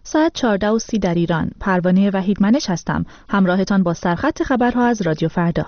ساعت 14:30 در ایران. پروانه وحیدمنش هستم. همراهتان با سرخط خبرها از رادیو فردا.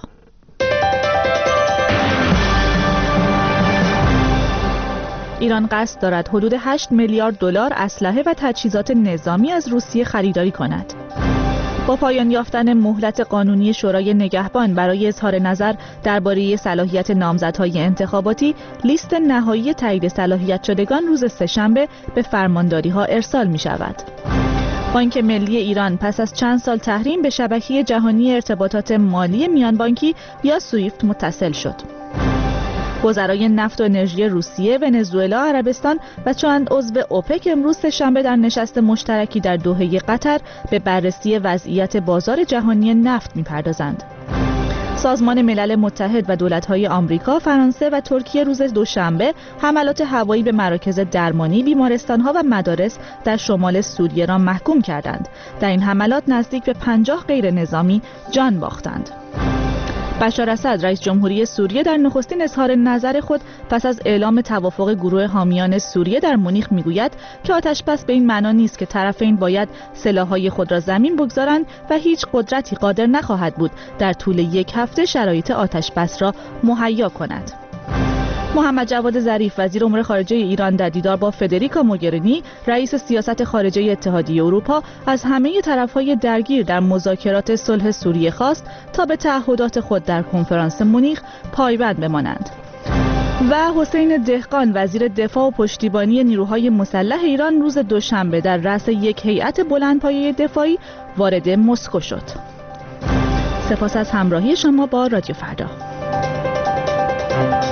ایران قصد دارد حدود 8 میلیارد دلار اسلحه و تجهیزات نظامی از روسیه خریداری کند. با پایان یافتن مهلت قانونی شورای نگهبان برای اظهار نظر درباره صلاحیت نامزدهای انتخاباتی، لیست نهایی تایید صلاحیت شدگان روز سه‌شنبه به فرمانداری‌ها ارسال می‌شود. بانک ملی ایران پس از چند سال تحریم به شبکه جهانی ارتباطات مالی میان بانکی یا سویفت متصل شد. وزرای نفت و انرژی روسیه، ونزوئلا، عربستان و چند عضو اوپک امروز سه‌شنبه در نشست مشترکی در دوحه قطر به بررسی وضعیت بازار جهانی نفت می‌پردازند. سازمان ملل متحد و دولت‌های آمریکا، فرانسه و ترکیه روز دوشنبه حملات هوایی به مراکز درمانی، بیمارستان‌ها و مدارس در شمال سوریه را محکوم کردند. در این حملات نزدیک به 50 غیر نظامی جان باختند. بشار اسد رئیس جمهوری سوریه در نخستین اظهار نظر خود پس از اعلام توافق گروه حامیان سوریه در مونیخ میگوید که آتشبس به این معنا نیست که طرفین باید سلاح‌های خود را زمین بگذارند و هیچ قدرتی قادر نخواهد بود در طول یک هفته شرایط آتشبس را مهیا کند. محمد جواد ظریف وزیر امور خارجه ایران در دیدار با فدریکا موگرینی رئیس سیاست خارجه اتحادیه اروپا از همه طرف‌های درگیر در مذاکرات صلح سوریه خواست تا به تعهدات خود در کنفرانس مونیخ پایبند بمانند. و حسین دهقان وزیر دفاع و پشتیبانی نیروهای مسلح ایران روز دوشنبه در رأس یک هیئت بلندپایه دفاعی وارد مسکو شد. سپاس از همراهی شما با رادیو فردا.